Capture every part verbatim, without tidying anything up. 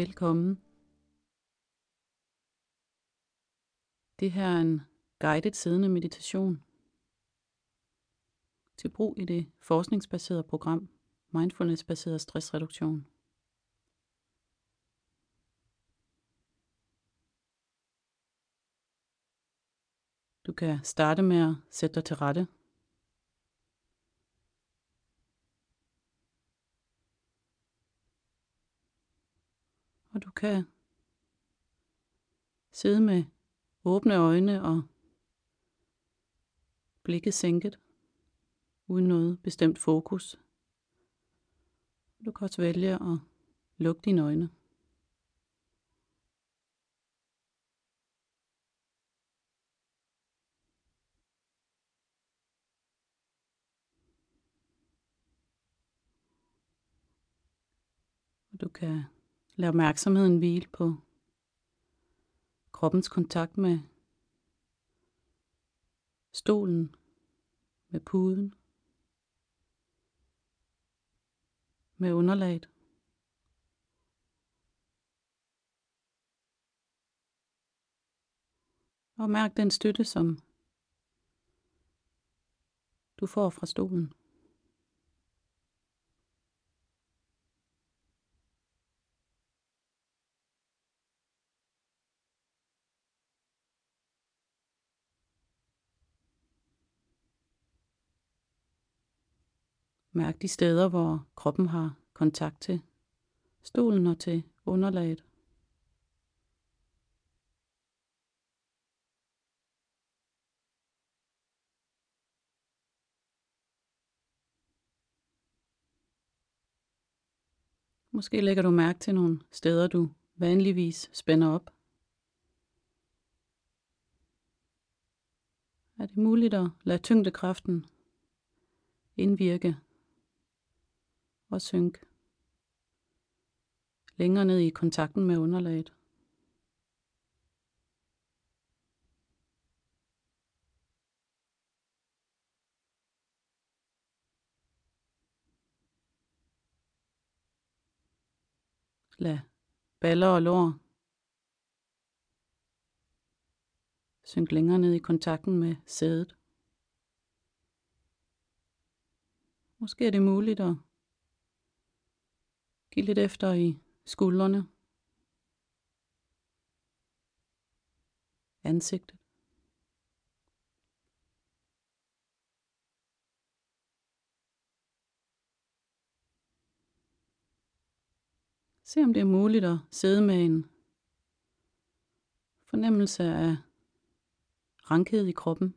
Velkommen. Det her er en guided siddende meditation til brug i det forskningsbaserede program Mindfulness-baseret stressreduktion. Du kan starte med at sætte dig til rette. Og du kan sidde med åbne øjne og blikket sænket, uden noget bestemt fokus. Du kan også vælge at lukke dine øjne. Og du kan lade opmærksomheden hvile på kroppens kontakt med stolen, med puden, med underlaget. Og mærk den støtte, som du får fra stolen. Mærk de steder, hvor kroppen har kontakt til stolen og til underlaget. Måske lægger du mærke til nogle steder, du vanligvis spænder op. Er det muligt at lade tyngdekraften indvirke og synke længere ned i kontakten med underlaget? Lad baller og lår synke længere ned i kontakten med sædet. Måske er det muligt at give lidt efter i skuldrene, ansigtet. Se om det er muligt at sidde med en fornemmelse af rankhed i kroppen.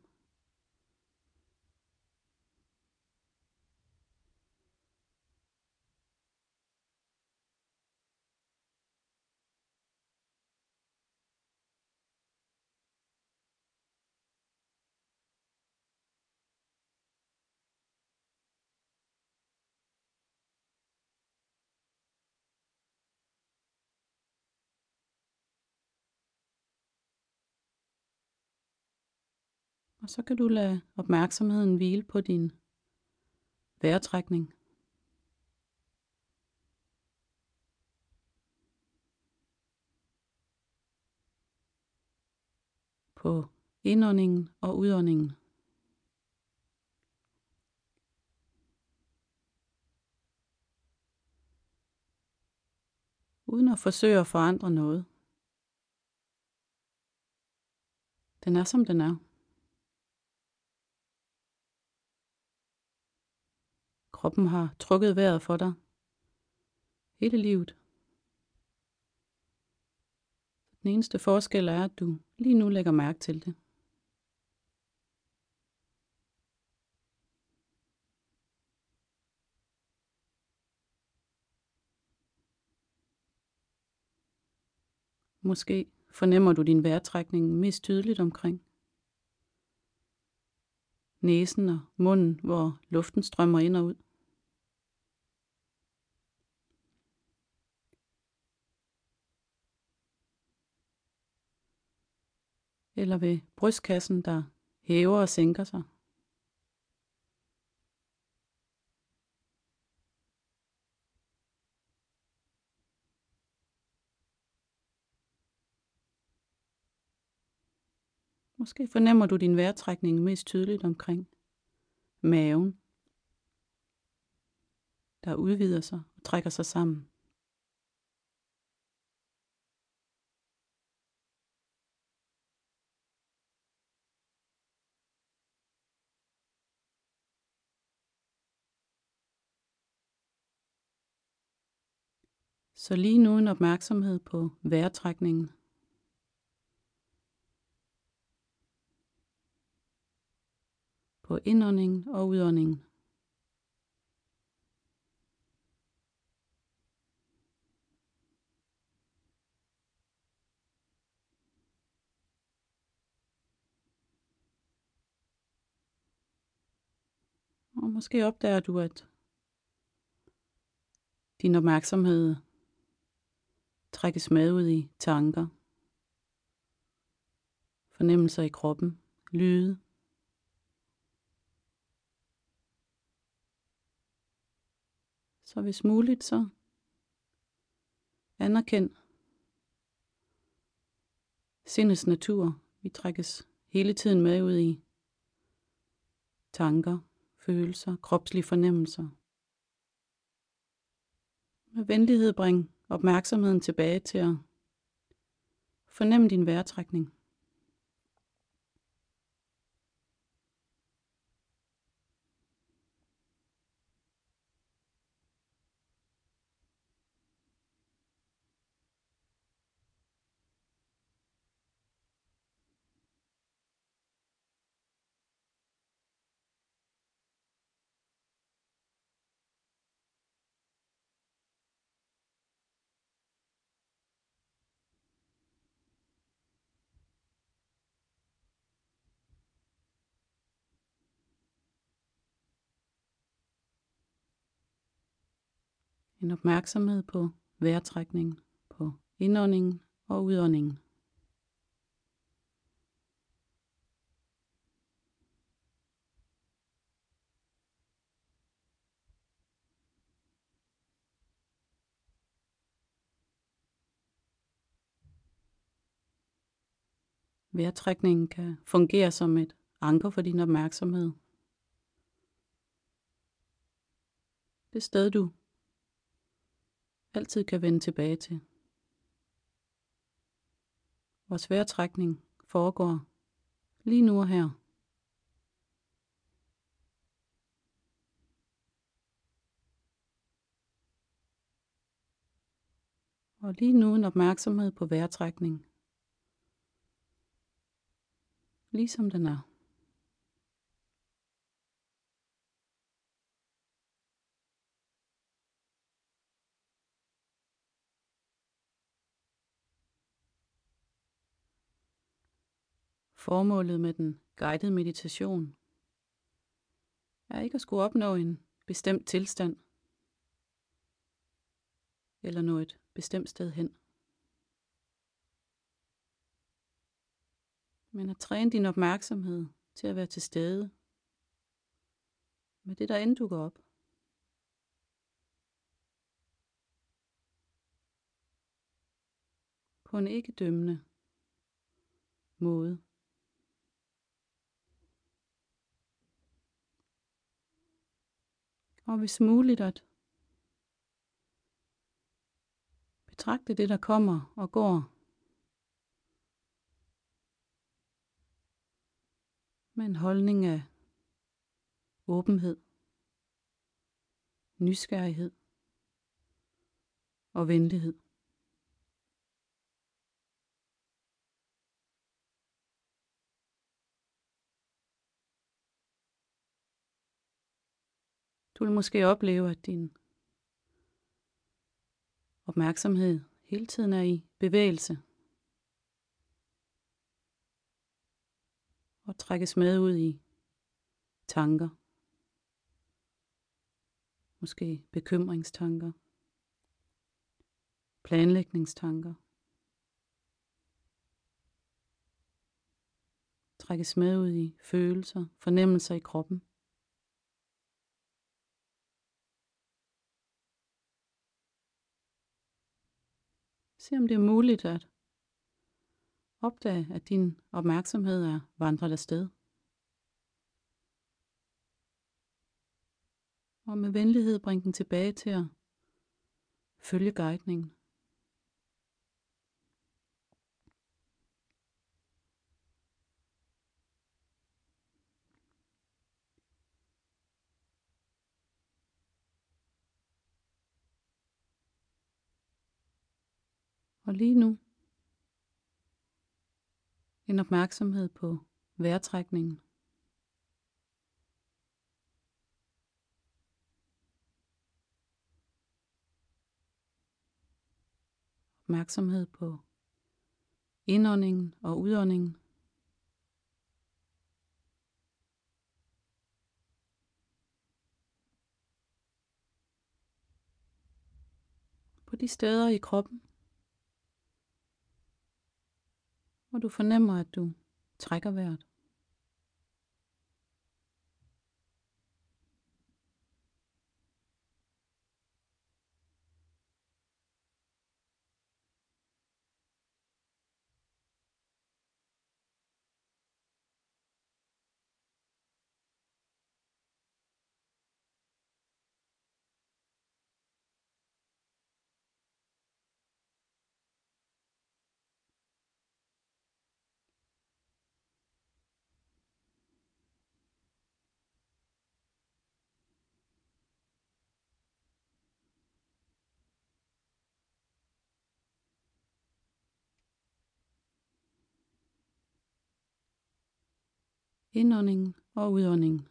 Og så kan du lade opmærksomheden hvile på din vejrtrækning. På indåndingen og udåndingen. Uden at forsøge at forandre noget. Den er som den er. Kroppen har trukket vejret for dig hele livet. Den eneste forskel er, at du lige nu lægger mærke til det. Måske fornemmer du din vejrtrækning mest tydeligt omkring næsen og munden, hvor luften strømmer ind og ud. Eller ved brystkassen, der hæver og sænker sig. Måske fornemmer du din vejrtrækning mest tydeligt omkring maven, der udvider sig og trækker sig sammen. Så lige nu en opmærksomhed på vejrtrækningen. På indåndingen og udåndingen. Og måske opdager du, at din opmærksomhed trækkes med ud i tanker, fornemmelser i kroppen, lyde. Så hvis muligt, så anerkend sindets natur. Vi trækkes hele tiden med ud i tanker, følelser, kropslige fornemmelser. Med venlighed bring opmærksomheden tilbage til at fornemme din vejrtrækning. En opmærksomhed på vejrtrækningen, på indåndingen og udåndingen. Vejrtrækningen kan fungere som et anker for din opmærksomhed. Det sted, du altid kan vende tilbage til. Vores vejrtrækning foregår lige nu og her. Og lige nu en opmærksomhed på vejrtrækning. Ligesom den er. Formålet med den guidede meditation er ikke at skulle opnå en bestemt tilstand eller nå et bestemt sted hen. Men at træne din opmærksomhed til at være til stede med det, der end dukker op. På en ikke dømmende måde. Og hvis muligt at betragte det, der kommer og går, med en holdning af åbenhed, nysgerrighed og venlighed. Du vil måske opleve, at din opmærksomhed hele tiden er i bevægelse og trækkes med ud i tanker, måske bekymringstanker, planlægningstanker, trækkes med ud i følelser, fornemmelser i kroppen. Se om det er muligt at Opdag, at din opmærksomhed er vandret afsted. Og med venlighed bring den tilbage til at følge guidningen. Og lige nu en opmærksomhed på vejrtrækningen. Opmærksomhed på indåndingen og udåndingen. På de steder i kroppen, hvor du fornemmer, at du trækker vejret. Indåndingen og udåndingen.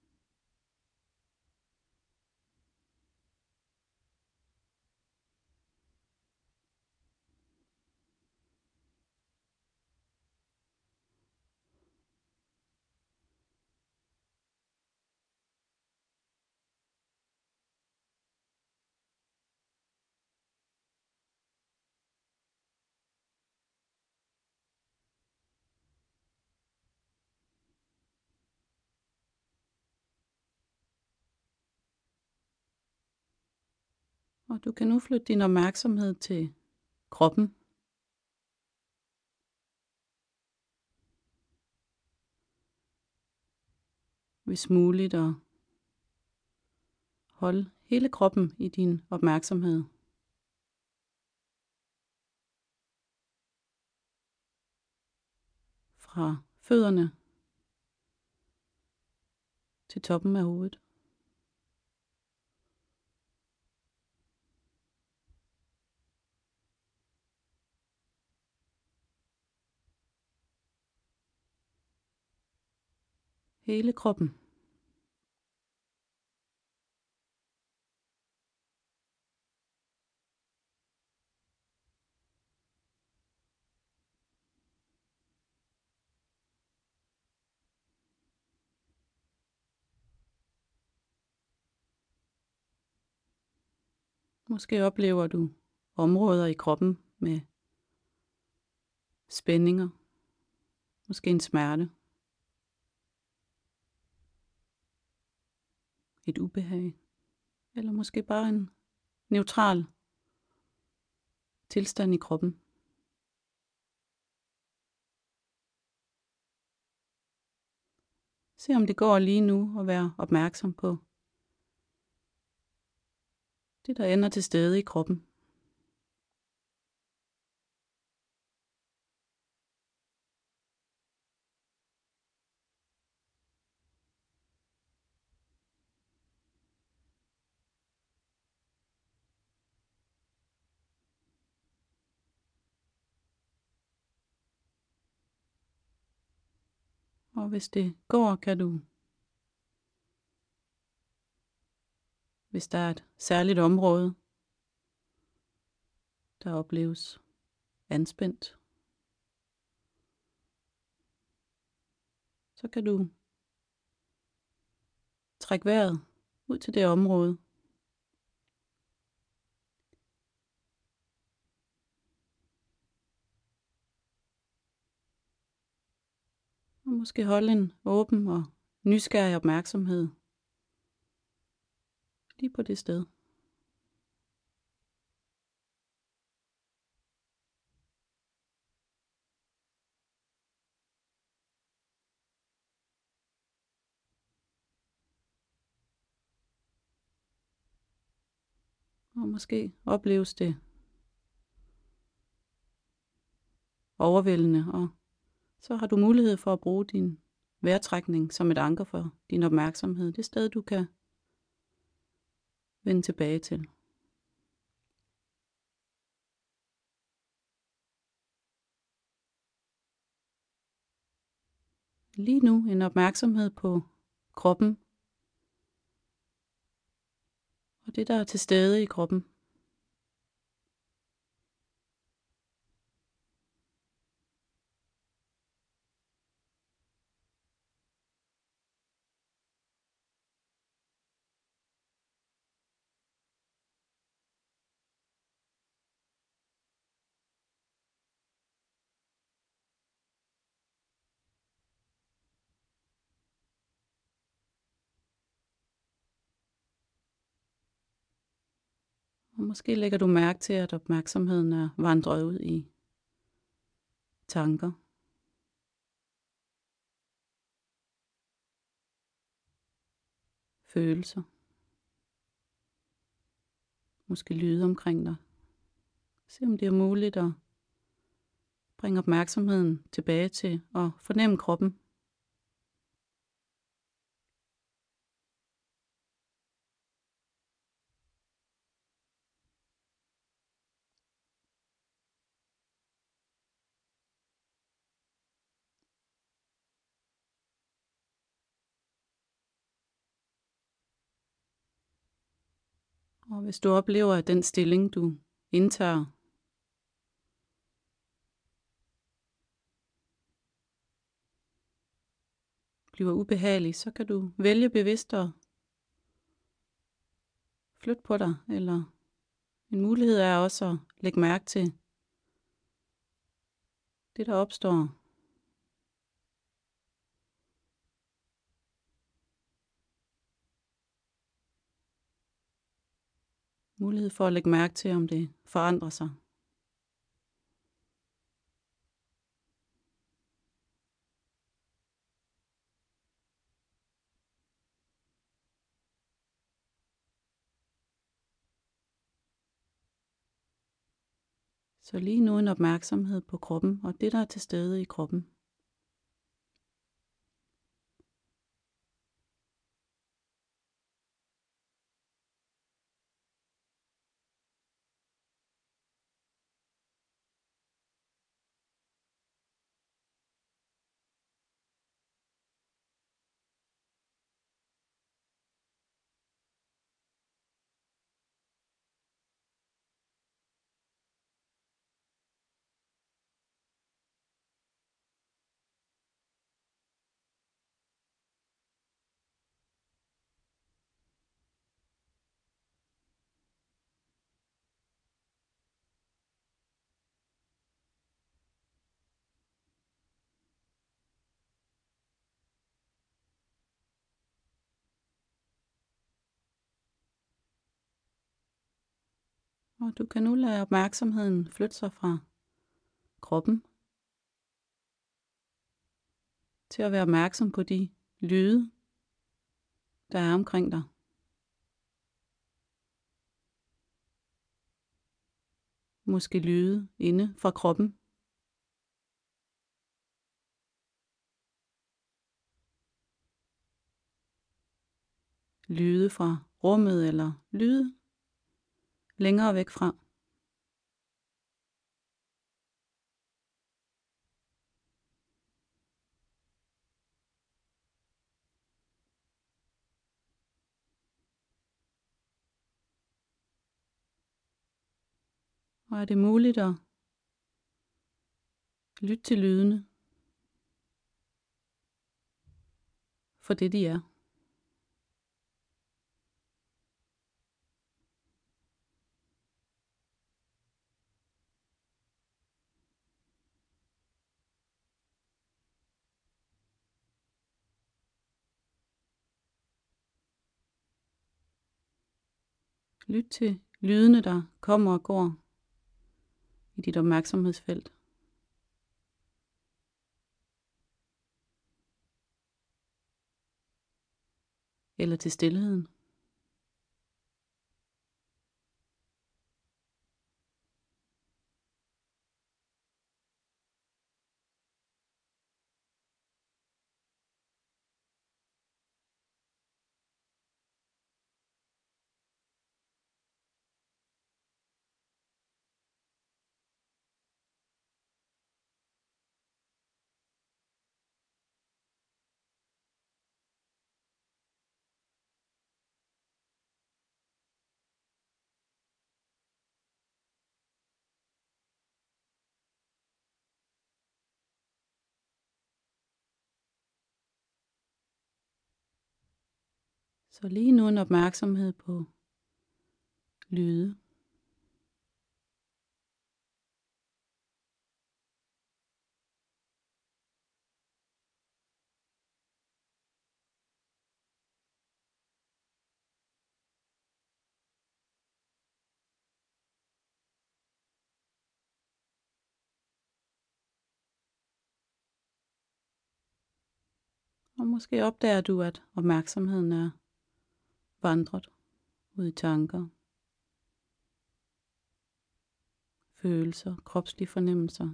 Og du kan nu flytte din opmærksomhed til kroppen. Hvis muligt at holde hele kroppen i din opmærksomhed. Fra fødderne til toppen af hovedet. Hele kroppen. Måske oplever du områder i kroppen med spændinger. Måske en smerte. Et ubehag. Eller måske bare en neutral tilstand i kroppen. Se om det går lige nu at være opmærksom på det, der ender til stede i kroppen. Og hvis det går, kan du, hvis der er et særligt område, der opleves anspændt, så kan du trække vejret ud til det område. Og måske holde en åben og nysgerrig opmærksomhed lige på det sted. Og måske opleves det overvældende, og så har du mulighed for at bruge din vejrtrækning som et anker for din opmærksomhed. Det sted, du kan vende tilbage til. Lige nu en opmærksomhed på kroppen, og det, der er til stede i kroppen. Og måske lægger du mærke til, at opmærksomheden er vandret ud i tanker. Følelser. Måske lyde omkring dig. Se om det er muligt at bringe opmærksomheden tilbage til at fornemme kroppen. Og hvis du oplever, at den stilling, du indtager, bliver ubehagelig, så kan du vælge bevidst at flytte på dig. Eller en mulighed er også at lægge mærke til det, der opstår. Mulighed for at lægge mærke til, om det forandrer sig. Så lige nu en opmærksomhed på kroppen og det, der er til stede i kroppen. Og du kan nu lade opmærksomheden flytte sig fra kroppen til at være opmærksom på de lyde, der er omkring dig. Måske lyde inde fra kroppen. Lyde fra rummet eller lyde længere væk fra. Og er det muligt at lytte til lydene for det, de er. Lyt til lydene, der kommer og går i dit opmærksomhedsfelt. Eller til stilheden. Så lige nu en opmærksomhed på lyde. Og måske opdager du, at opmærksomheden er vandret ud i tanker, følelser, kropslige fornemmelser.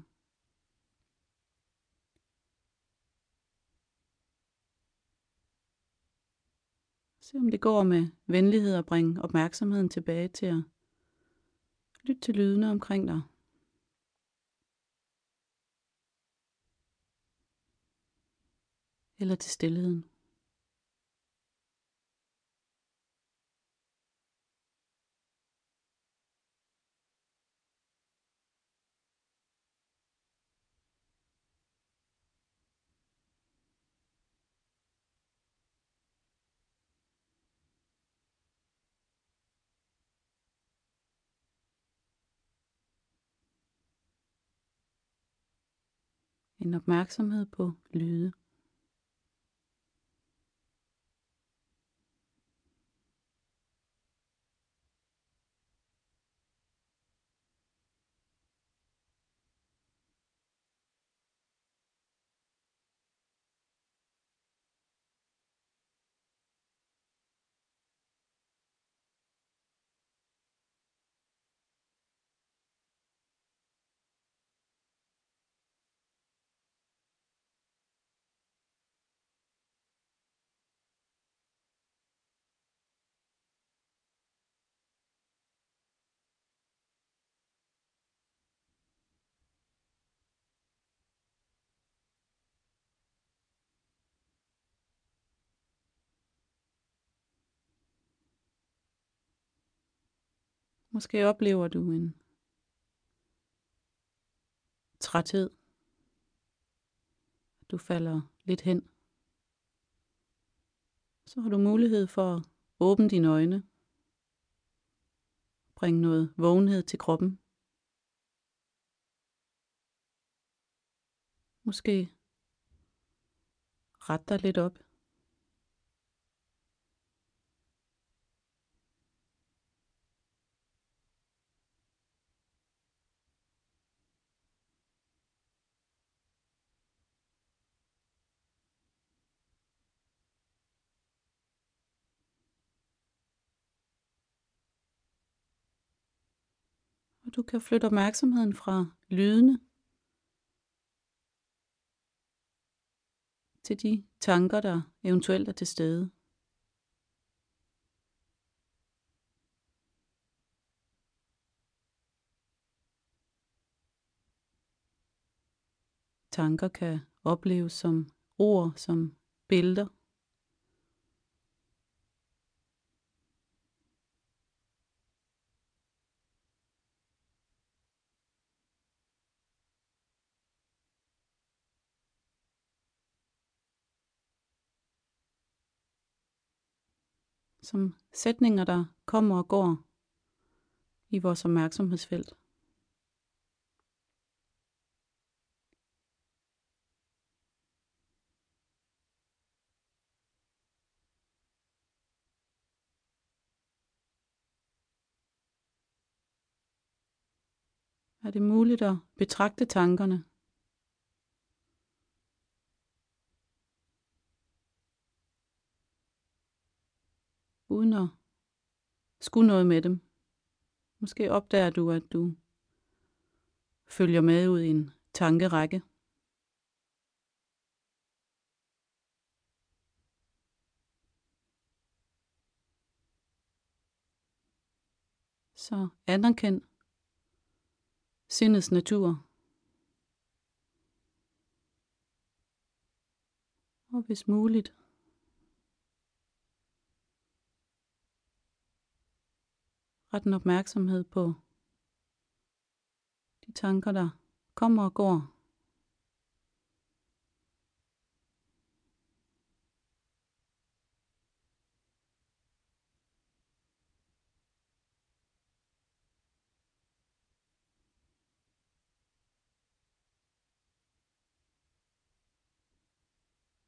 Se om det går med venlighed at bringe opmærksomheden tilbage til at lytte til lydene omkring dig. Eller til stilheden. En opmærksomhed på lyde. Måske oplever du en træthed. Du falder lidt hen. Så har du mulighed for at åbne dine øjne. Bringe noget vågenhed til kroppen. Måske ret dig lidt op. Og du kan flytte opmærksomheden fra lydene til de tanker, der eventuelt er til stede. Tanker kan opleves som ord, som billeder. Som sætninger, der kommer og går i vores opmærksomhedsfelt. Er det muligt at betragte tankerne? Uden at skulle noget med dem. Måske opdager du, at du følger med ud i en tankerække. Så anerkend sindets natur. Og hvis muligt, ret en opmærksomhed på de tanker, der kommer og går.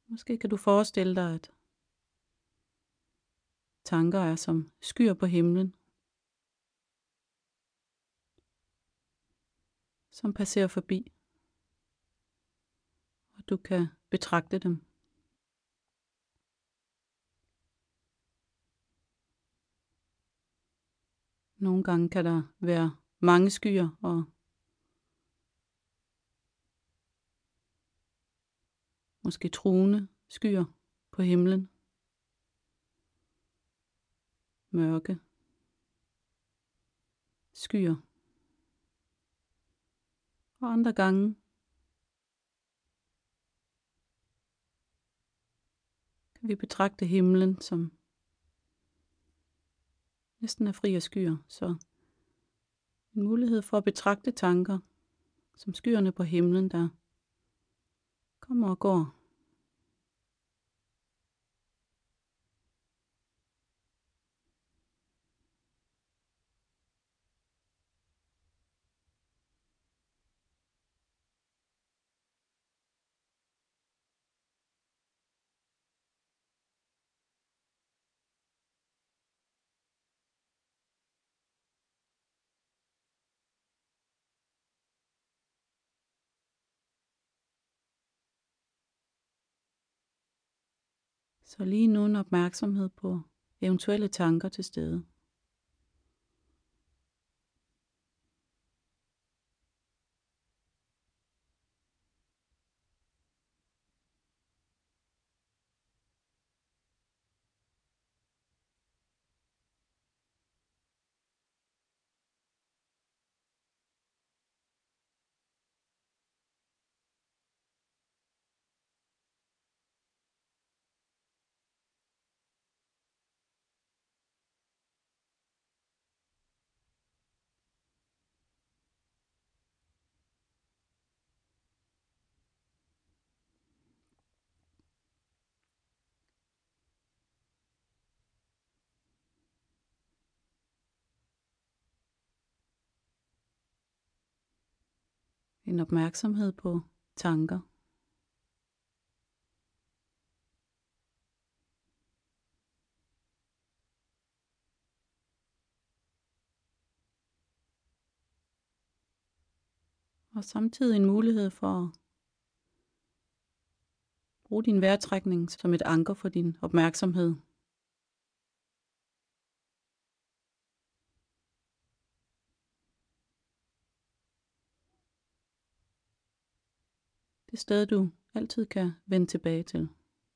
Måske kan du forestille dig, at tanker er som skyer på himlen, som passerer forbi, og du kan betragte dem. Nogle gange kan der være mange skyer, og måske truende skyer på himlen. Mørke skyer. Og andre gange kan vi betragte himlen som næsten er fri af skyer. Så en mulighed for at betragte tanker som skyerne på himlen, der kommer og går. Så lige nu en opmærksomhed på eventuelle tanker til stede. En opmærksomhed på tanker. Og samtidig en mulighed for at bruge din vejrtrækning som et anker for din opmærksomhed. Det sted, du altid kan vende tilbage til.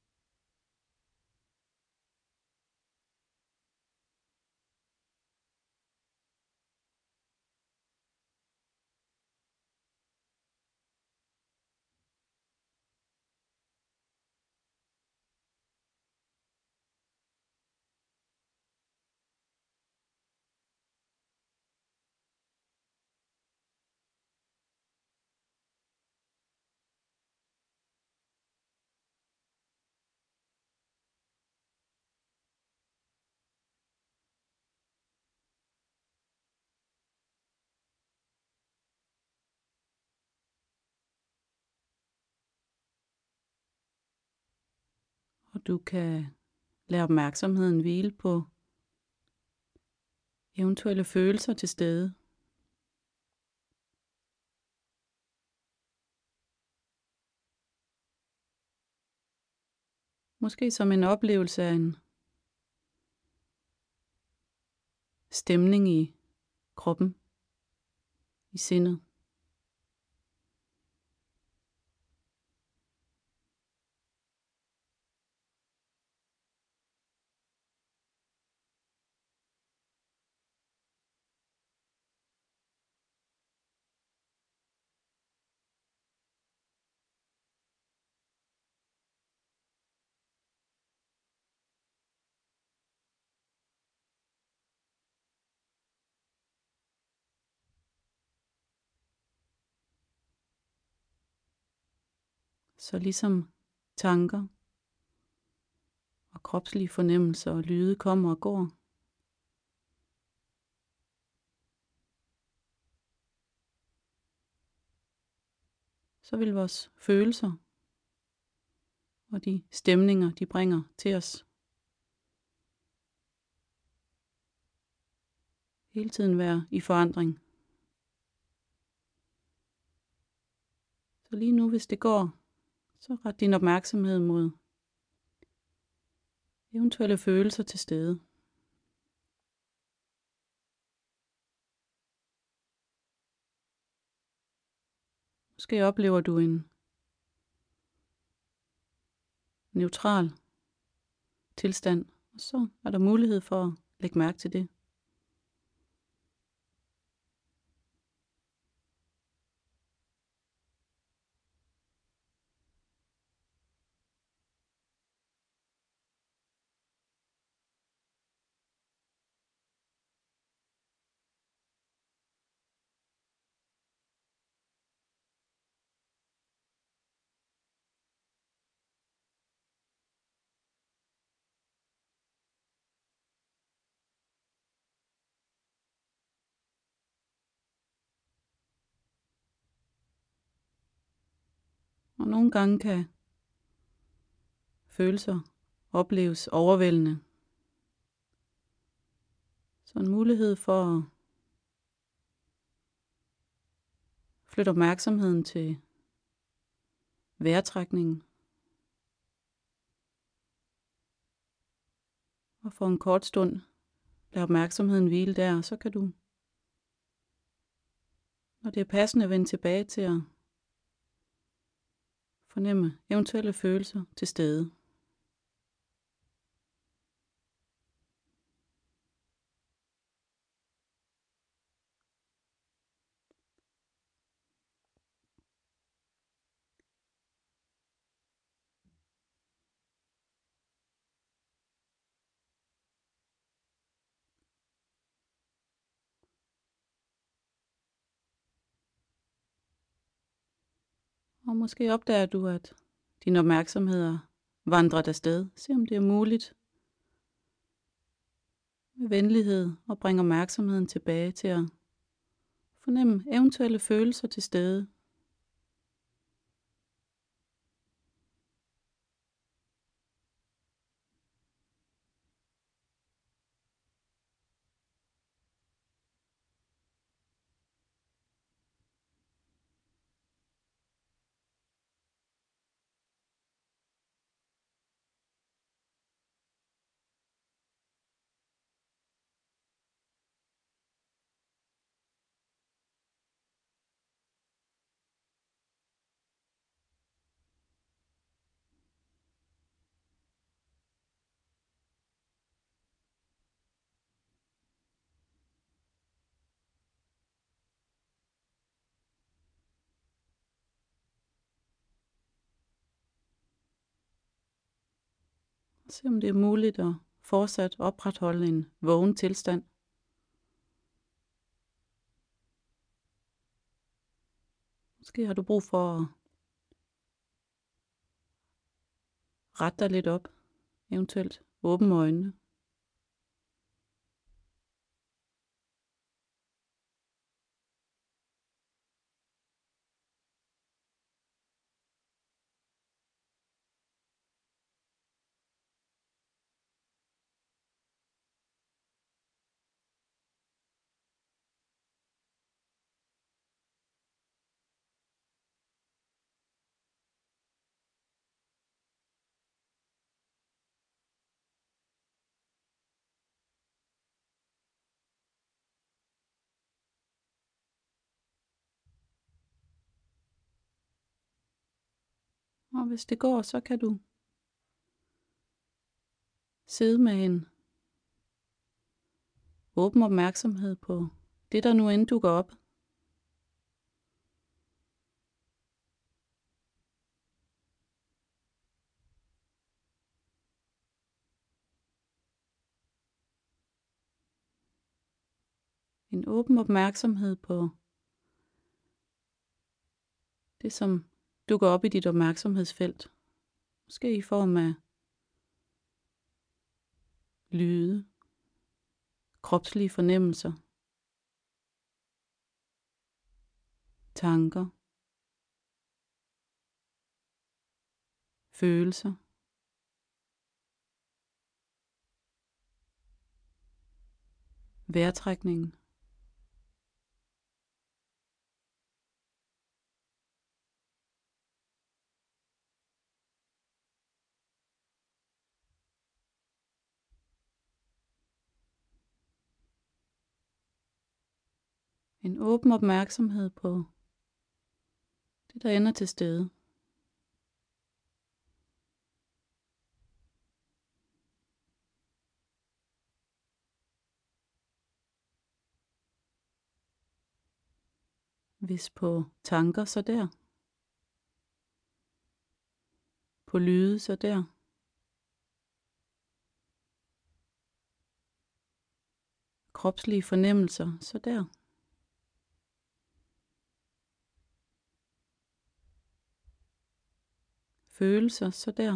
Og du kan lade opmærksomheden hvile på eventuelle følelser til stede. Måske som en oplevelse af en stemning i kroppen, i sindet. Så ligesom tanker og kropslige fornemmelser og lyde kommer og går, så vil vores følelser og de stemninger, de bringer til os. Hele tiden være i forandring. Så lige nu, hvis det går, så ret din opmærksomhed mod eventuelle følelser til stede. Måske oplever du en neutral tilstand, og så er der mulighed for at lægge mærke til det. Og nogle gange kan følelser opleves overvældende. Så en mulighed for at flytte opmærksomheden til vejrtrækningen. Og for en kort stund lad opmærksomheden hvile der, og så kan du, når det er passende, vende tilbage til at fornemme eventuelle følelser til stede. Og måske opdager du, at din opmærksomhed er vandret afsted. Se om det er muligt med venlighed at bringe opmærksomheden tilbage til at fornemme eventuelle følelser til stede. Se om det er muligt at fortsat opretholde en vågen tilstand. Måske har du brug for at rette dig lidt op, eventuelt åbne øjnene. Og hvis det går, så kan du sidde med en åben opmærksomhed på det, der nu end dukker op. En åben opmærksomhed på det, som dukker op i dit opmærksomhedsfelt. Måske i form af lyde, kropslige fornemmelser, tanker, følelser. vejrtrækningen. En åben opmærksomhed på det, der ender til stede. Hvis på tanker, så der. På lyde, så der. Kropslige fornemmelser, så der. Følelser, så der.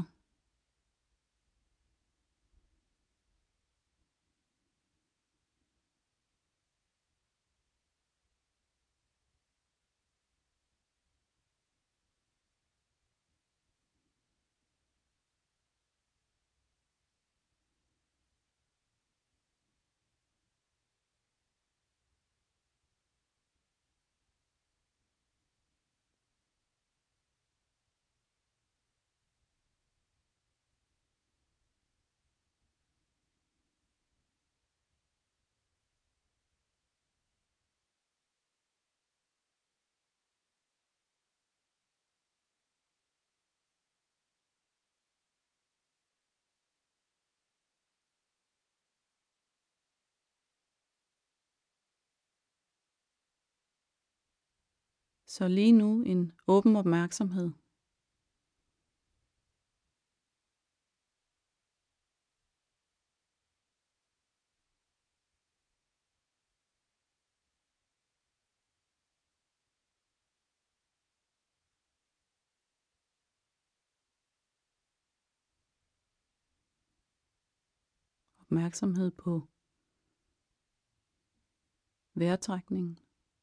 Så lige nu en åben opmærksomhed. Opmærksomhed på vejrtrækningen.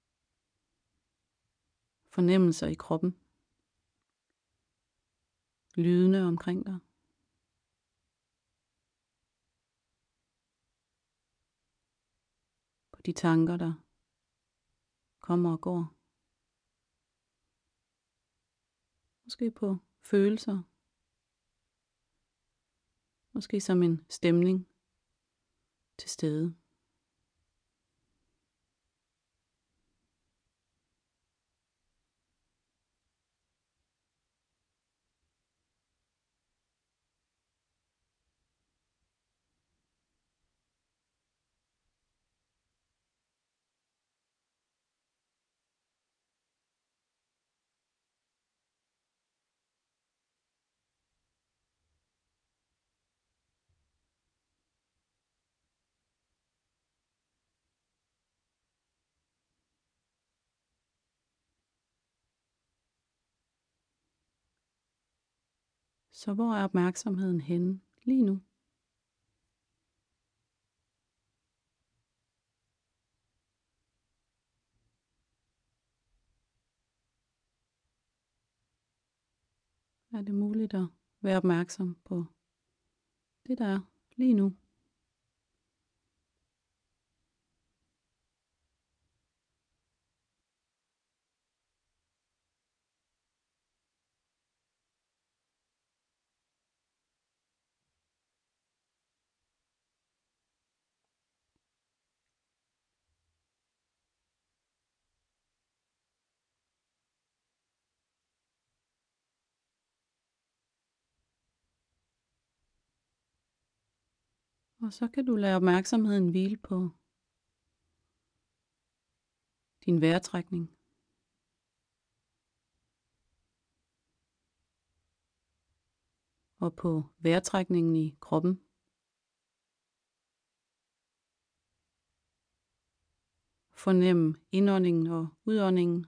Fornemmelser i kroppen. Lydene omkring dig. På de tanker, der kommer og går. Måske på følelser. Måske som en stemning til stede. Så hvor er opmærksomheden henne lige nu? Er det muligt at være opmærksom på det, der er lige nu? Og så kan du lade opmærksomheden hvile på din vejrtrækning. Og på vejrtrækningen i kroppen. Fornem indåndingen og udåndingen.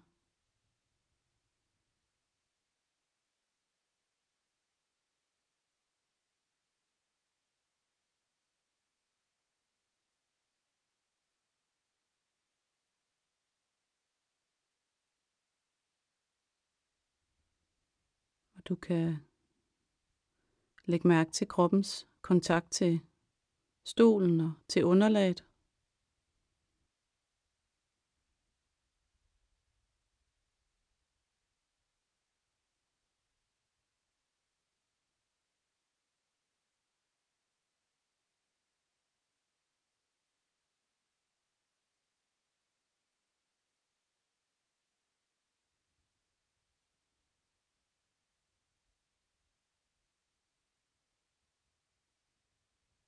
Og du kan lægge mærke til kroppens kontakt til stolen og til underlaget.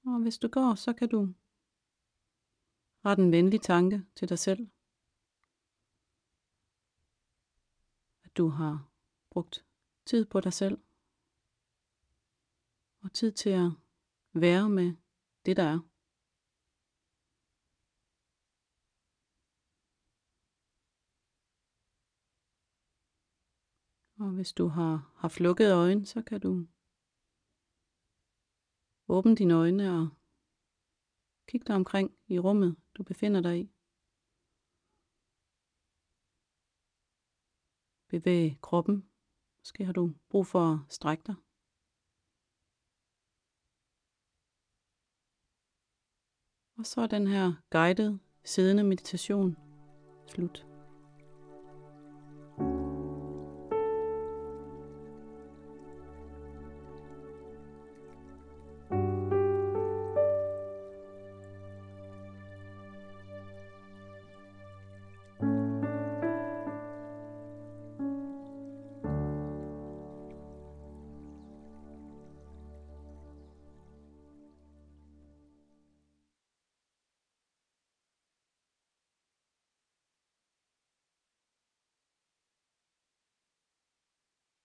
Og hvis du går, så kan du rette en venlig tanke til dig selv. At du har brugt tid på dig selv. Og tid til at være med det, der er. Og hvis du har haft lukkede øjne, så kan du åbne dine øjne og kigge dig omkring i rummet, du befinder dig i. Bevæg kroppen. Måske har du brug for at strække dig. Og så er den her guided siddende meditation slut.